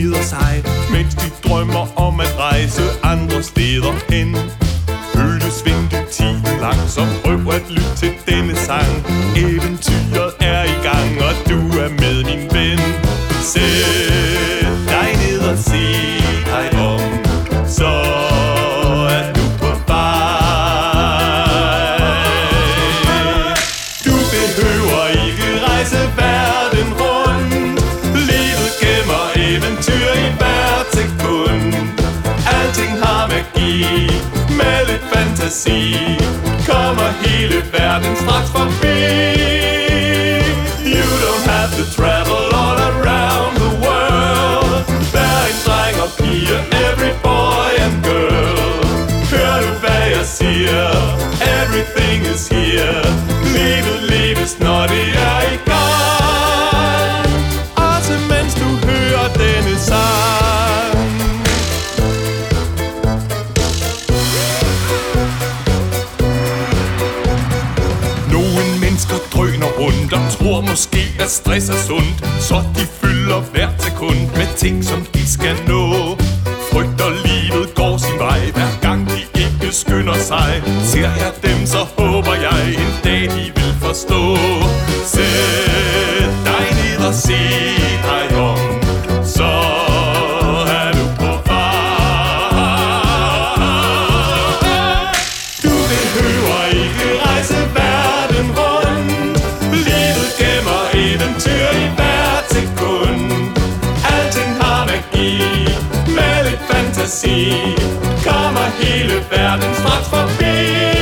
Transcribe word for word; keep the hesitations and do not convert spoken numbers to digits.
keder sig, mens de drømmer om at rejse andre steder hen. Ølesving du tiden lang, så prøv at lytte til denne sang. Eventyret er i gang, og du er med, min ven. Sæt dig ned og se dig om, så er du på vej. Du behøver ikke rejse verden rundt. Livet gemmer eventyr i hvert sekund. Alting har magi, med lidt fantasi kommer hele verden straks forbi. You don't have to travel all around the world. Hver en dreng og pige, every boy and girl. Hør du hvad jeg siger, everything is here. Livet leves når det er i gang, også mens du hører denne sang. Nogle mennesker drøner rundt og tror måske at stress er sundt, så de fylder hvert sekund med ting som de skal nå. Frygter livet går sin vej, hver gang de ikke skynder sig. Ser jeg dem, så håber jeg en dag de vil forstå. Sæt dig ned og se dig om, så er du på vej. Du behøver ikke rejse verden rundt. Livet gemmer eventyr i hvert sekund. Alting har magi, med lidt fantasi kommer hele verden straks forbi.